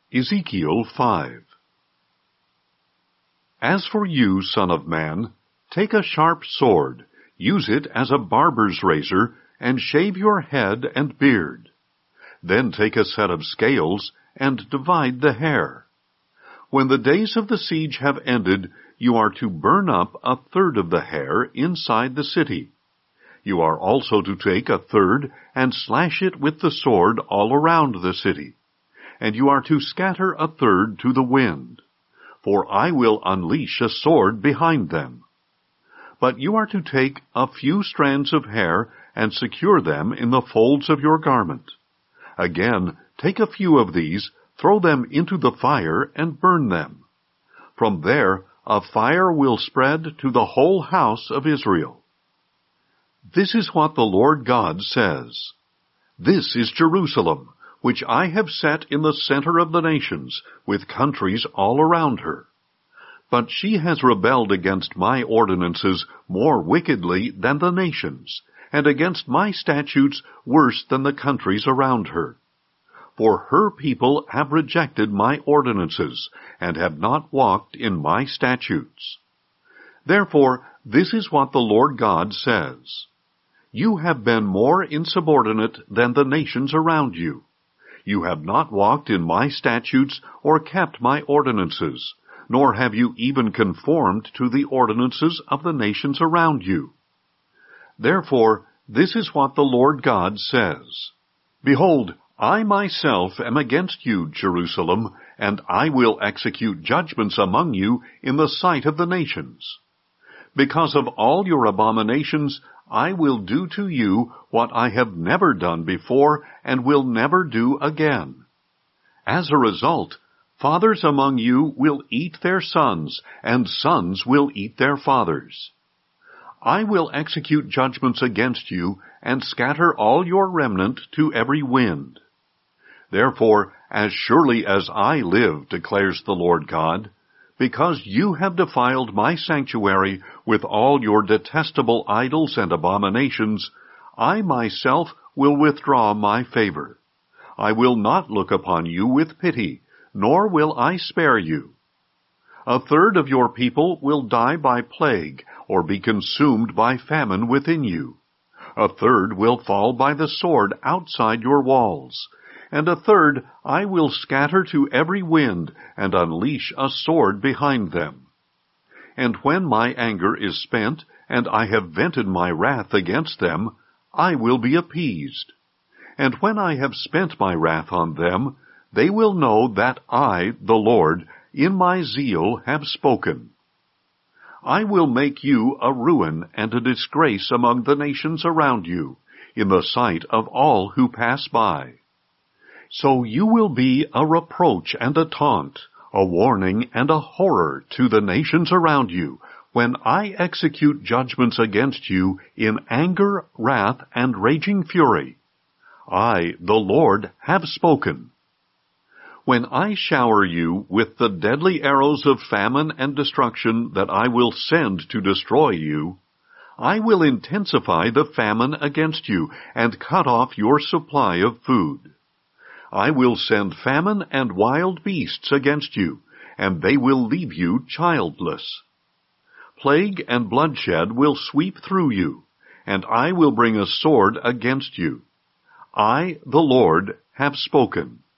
Ezekiel 5. As for you, son of man, take a sharp sword, use it as a barber's razor, and shave your head and beard. Then take a set of scales, and divide the hair. When the days of the siege have ended, you are to burn up a third of the hair inside the city. You are also to take a third and slash it with the sword all around the city. And you are to scatter a third to the wind, for I will unleash a sword behind them. But you are to take a few strands of hair and secure them in the folds of your garment. Again, take a few of these, throw them into the fire, and burn them. From there, a fire will spread to the whole house of Israel. This is what the Lord God says. This is Jerusalem, which I have set in the center of the nations, with countries all around her. But she has rebelled against my ordinances more wickedly than the nations, and against my statutes worse than the countries around her. For her people have rejected my ordinances, and have not walked in my statutes. Therefore, this is what the Lord God says. You have been more insubordinate than the nations around you. You have not walked in my statutes or kept my ordinances, nor have you even conformed to the ordinances of the nations around you. Therefore, this is what the Lord God says. Behold, I myself am against you, Jerusalem, and I will execute judgments among you in the sight of the nations. Because of all your abominations, I will do to you what I have never done before and will never do again. As a result, fathers among you will eat their sons, and sons will eat their fathers. I will execute judgments against you, and scatter all your remnant to every wind. Therefore, as surely as I live, declares the Lord God, because you have defiled my sanctuary with all your detestable idols and abominations, I myself will withdraw my favor. I will not look upon you with pity, nor will I spare you. A third of your people will die by plague, or be consumed by famine within you. A third will fall by the sword outside your walls, and a third I will scatter to every wind, and unleash a sword behind them. And when my anger is spent, and I have vented my wrath against them, I will be appeased. And when I have spent my wrath on them, they will know that I, the Lord, in my zeal have spoken. I will make you a ruin and a disgrace among the nations around you, in the sight of all who pass by. So you will be a reproach and a taunt, a warning and a horror to the nations around you, when I execute judgments against you in anger, wrath, and raging fury. I, the Lord, have spoken. When I shower you with the deadly arrows of famine and destruction that I will send to destroy you, I will intensify the famine against you and cut off your supply of food. I will send famine and wild beasts against you, and they will leave you childless. Plague and bloodshed will sweep through you, and I will bring a sword against you. I, the Lord, have spoken.